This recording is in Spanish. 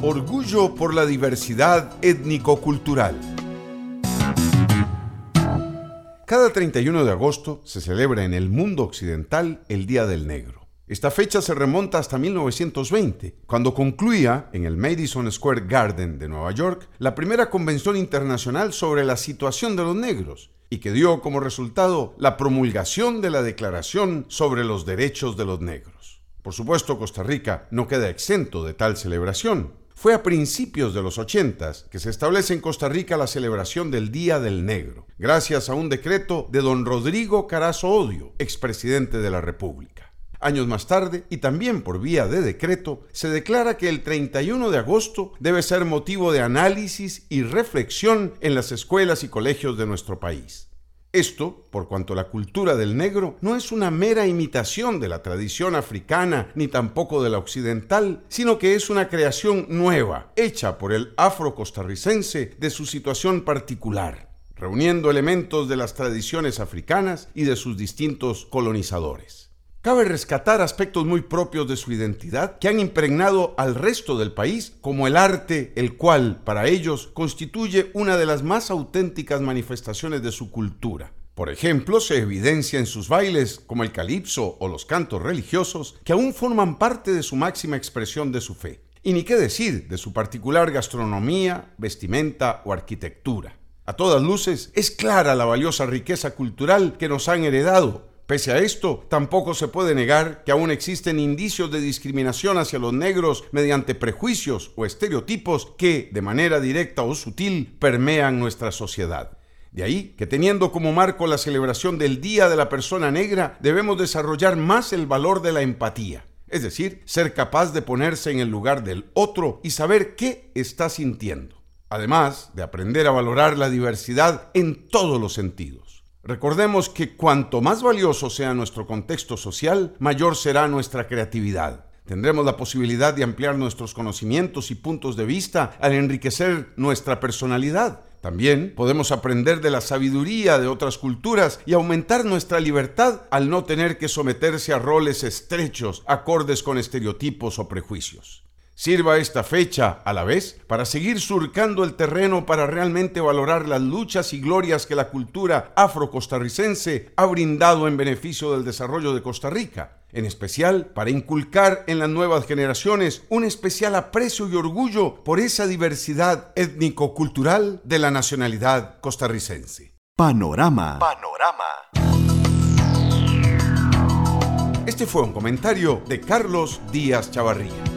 Orgullo por la diversidad étnico-cultural. Cada 31 de agosto se celebra en el mundo occidental el Día del Negro. Esta fecha se remonta hasta 1920, cuando concluía en el Madison Square Garden de Nueva York la primera convención internacional sobre la situación de los negros, y que dio como resultado la promulgación de la Declaración sobre los Derechos de los Negros. Por supuesto, Costa Rica no queda exento de tal celebración. Fue a principios de los 80 que se establece en Costa Rica la celebración del Día del Negro, gracias a un decreto de don Rodrigo Carazo Odio, expresidente de la República. Años más tarde, y también por vía de decreto, se declara que el 31 de agosto debe ser motivo de análisis y reflexión en las escuelas y colegios de nuestro país. Esto, por cuanto la cultura del negro no es una mera imitación de la tradición africana ni tampoco de la occidental, sino que es una creación nueva, hecha por el afro-costarricense de su situación particular, reuniendo elementos de las tradiciones africanas y de sus distintos colonizadores. Cabe rescatar aspectos muy propios de su identidad que han impregnado al resto del país, como el arte, el cual, para ellos, constituye una de las más auténticas manifestaciones de su cultura. Por ejemplo, se evidencia en sus bailes, como el calipso o los cantos religiosos, que aún forman parte de su máxima expresión de su fe. Y ni qué decir de su particular gastronomía, vestimenta o arquitectura. A todas luces, es clara la valiosa riqueza cultural que nos han heredado. Pese a esto, tampoco se puede negar que aún existen indicios de discriminación hacia los negros mediante prejuicios o estereotipos que, de manera directa o sutil, permean nuestra sociedad. De ahí que, teniendo como marco la celebración del Día de la Persona Negra, debemos desarrollar más el valor de la empatía, es decir, ser capaz de ponerse en el lugar del otro y saber qué está sintiendo, además de aprender a valorar la diversidad en todos los sentidos. Recordemos que cuanto más valioso sea nuestro contexto social, mayor será nuestra creatividad. Tendremos la posibilidad de ampliar nuestros conocimientos y puntos de vista al enriquecer nuestra personalidad. También podemos aprender de la sabiduría de otras culturas y aumentar nuestra libertad al no tener que someterse a roles estrechos, acordes con estereotipos o prejuicios. Sirva esta fecha, a la vez, para seguir surcando el terreno para realmente valorar las luchas y glorias que la cultura afro-costarricense ha brindado en beneficio del desarrollo de Costa Rica, en especial para inculcar en las nuevas generaciones un especial aprecio y orgullo por esa diversidad étnico-cultural de la nacionalidad costarricense. Panorama. Este fue un comentario de Carlos Díaz Chavarría.